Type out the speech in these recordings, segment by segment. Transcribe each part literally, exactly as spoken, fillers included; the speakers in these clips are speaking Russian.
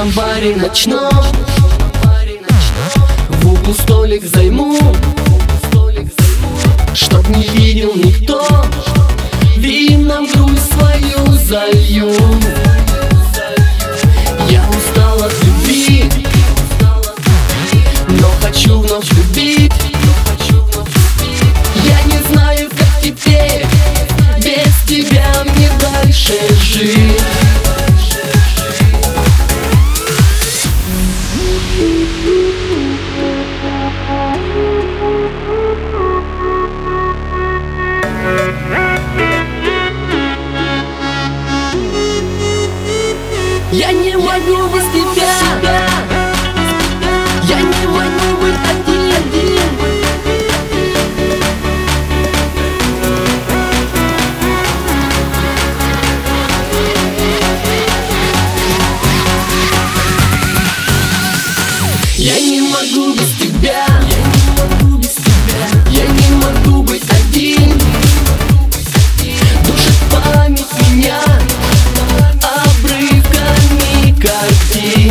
душном баре ночном в углу столик займу, чтоб не видел никто. Вином грусть свою залью. Я устал от любви, но хочу вновь любить. Я не знаю, как теперь без тебя мне дальше жить. Я не могу без тебя, я не могу быть один. Я не могу без тебя, я не могу быть один. Душит память меня обрывками картин.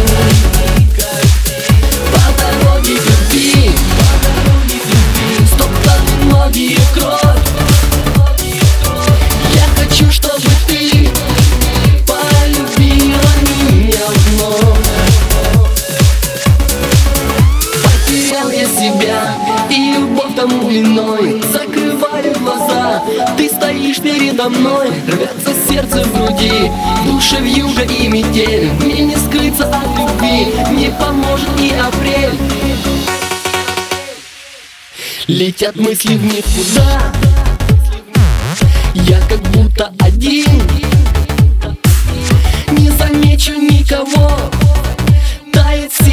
По дороге любви стоптаны ноги в кровь. Я хочу, чтобы ты полюбила меня вновь. Потерял я себя, и любовь тому виной. Закрываю глаза, ты стоишь передо мной. Рвется сердце в груди, душа вьюга и метель. Мне не скрыться от любви, не поможет и апрель. Летят мысли в никуда, я как будто один. Не замечу никого, тает